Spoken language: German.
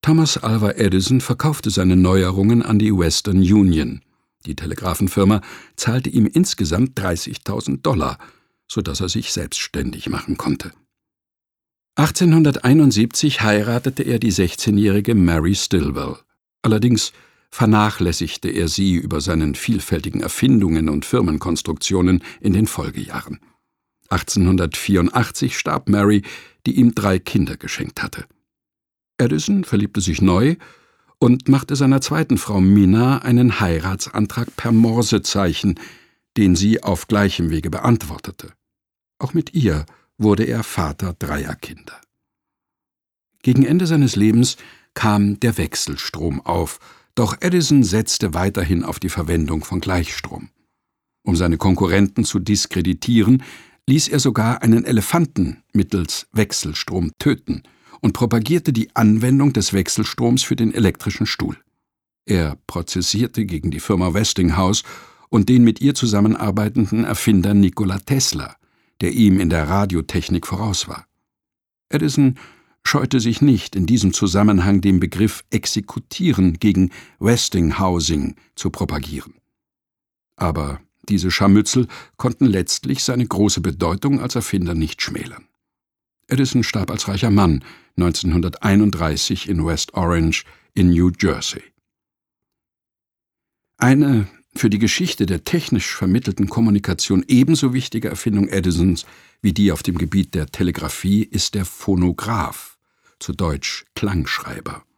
Thomas Alva Edison verkaufte seine Neuerungen an die Western Union. Die Telegrafenfirma zahlte ihm insgesamt $30.000, sodass er sich selbstständig machen konnte. 1871 heiratete er die 16-jährige Mary Stilwell. Allerdings vernachlässigte er sie über seinen vielfältigen Erfindungen und Firmenkonstruktionen in den Folgejahren. 1884 starb Mary, die ihm 3 Kinder geschenkt hatte. Edison verliebte sich neu und machte seiner zweiten Frau Minna einen Heiratsantrag per Morsezeichen, den sie auf gleichem Wege beantwortete. Auch mit ihr wurde er Vater 3 Kinder. Gegen Ende seines Lebens kam der Wechselstrom auf, doch Edison setzte weiterhin auf die Verwendung von Gleichstrom. Um seine Konkurrenten zu diskreditieren, ließ er sogar einen Elefanten mittels Wechselstrom töten und propagierte die Anwendung des Wechselstroms für den elektrischen Stuhl. Er prozessierte gegen die Firma Westinghouse und den mit ihr zusammenarbeitenden Erfinder Nikola Tesla, der ihm in der Radiotechnik voraus war. Edison scheute sich nicht, in diesem Zusammenhang den Begriff Exekutieren gegen Westinghousing zu propagieren. Aber diese Scharmützel konnten letztlich seine große Bedeutung als Erfinder nicht schmälern. Edison starb als reicher Mann 1931 in West Orange in New Jersey. Eine für die Geschichte der technisch vermittelten Kommunikation ebenso wichtige Erfindung Edisons wie die auf dem Gebiet der Telegrafie ist der Phonograph, zu Deutsch Klangschreiber.